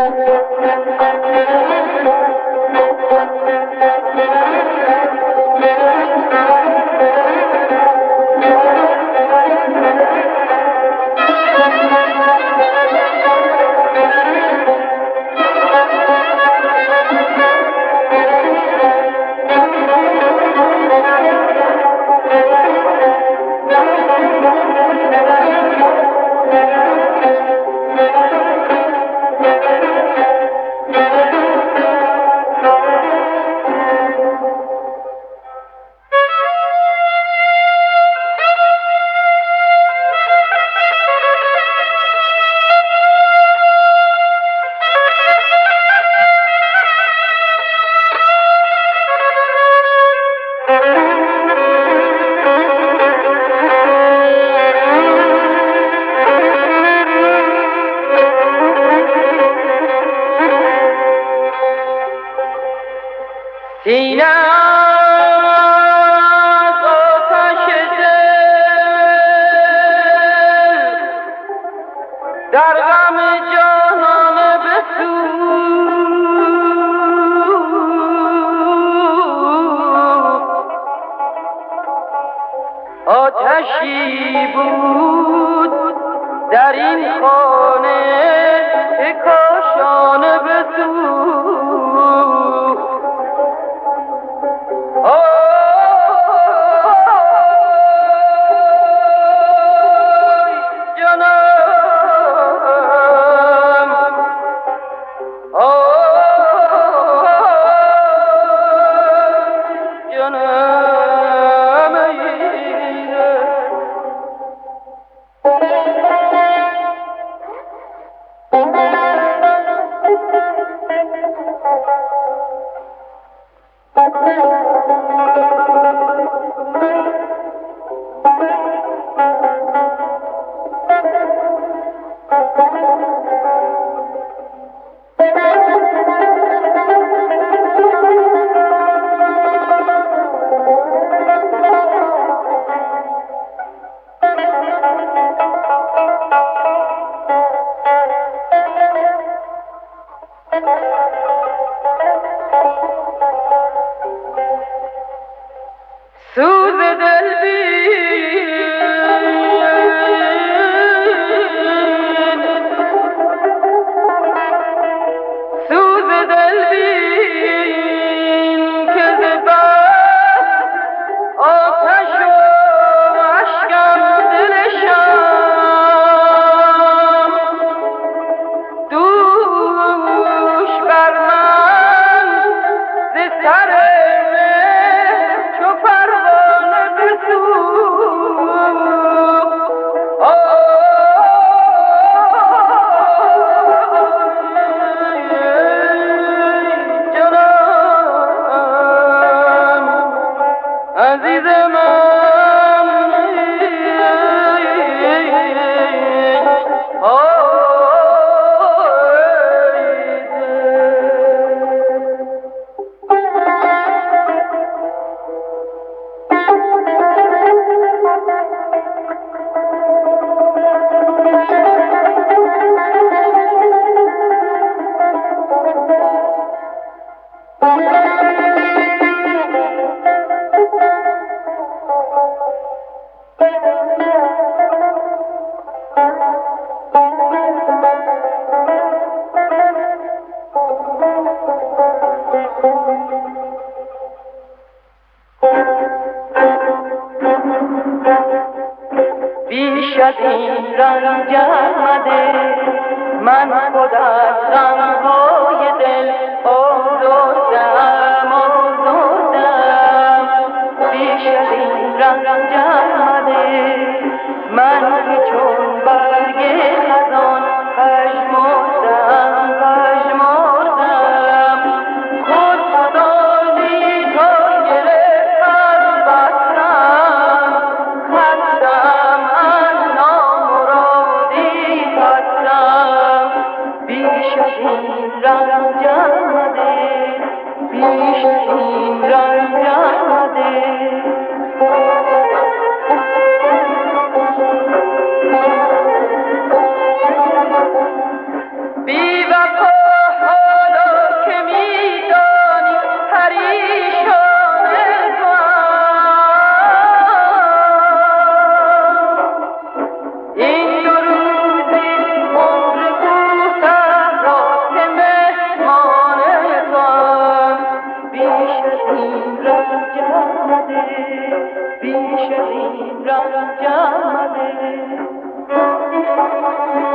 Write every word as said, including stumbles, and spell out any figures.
آتشی بود در این خانه که کاشانه بسوخت. سوز دل بین، سوز دل بین که ز بس آتش و اشکم دلشم دوش بر من ز سر عزیز من بیش از این رنج آمده من خود از غمهای دل آزردم آزردم بیش از این رنج آمده من که چون برگ خزان پژمردم پژمردم خود سالی تا گرفت از بطنم خستم از نامرادی خستم بیش از این رنج آمده بیش از این رنج آمده بی وفا آمده بیش از این رنج آمده